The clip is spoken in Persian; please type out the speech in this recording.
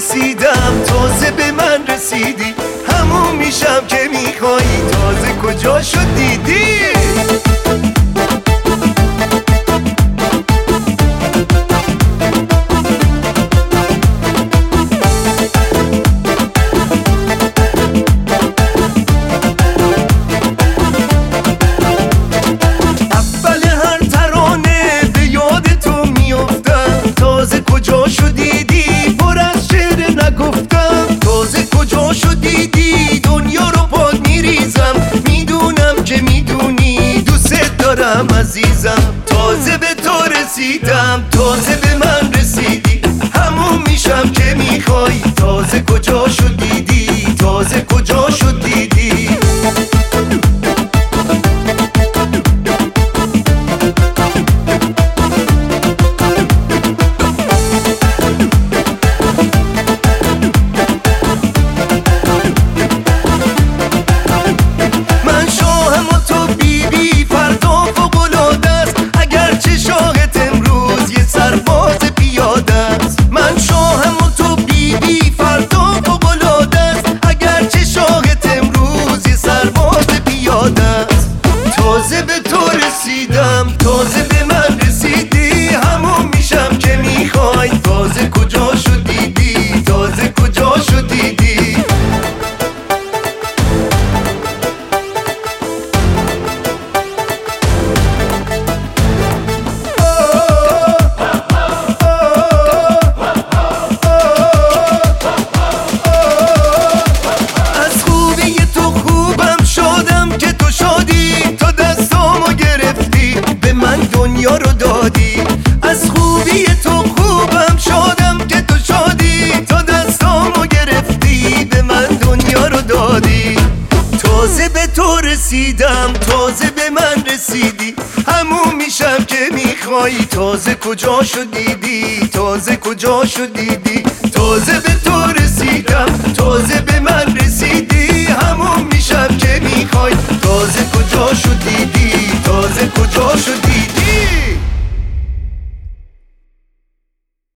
رسیدم، تازه به من رسیدی، همون میشم که میخوایی، تازه کجا شد دیدی؟ عزیزم تازه به تو رسیدم، تازه به من رسیدی، همون میشم که میخوای، تازه کجا شد دیدی، تازه کجا شد دیدی؟ من شاهم و تو بیبی، فردا فوق‌العاده است، اگرچه شاهت امروز یه سرباز پیاده است. من شاهم و تو بیبی، فردا فوق‌العاده است، اگرچه شاهت امروز یه سرباز پیاده است. تازه به تو رسیدم، تازه به من رسیدی، همون میشم که میخوای، تازه کجا شد دیدی، تازه کجا شد دیدی؟ دنیا رو دادی، از خوبی تو خوبم شادم که تو شادی، تا دستامو گرفتی به من دنیا رو دادی. تازه به تو رسیدم، تازه به من رسیدی، همون میشم که میخوایی، تازه کجا شد دیدی، تازه کجا شد دیدی؟ تازه به تو رسیدم، تازه به من رسیدی، همون میشم که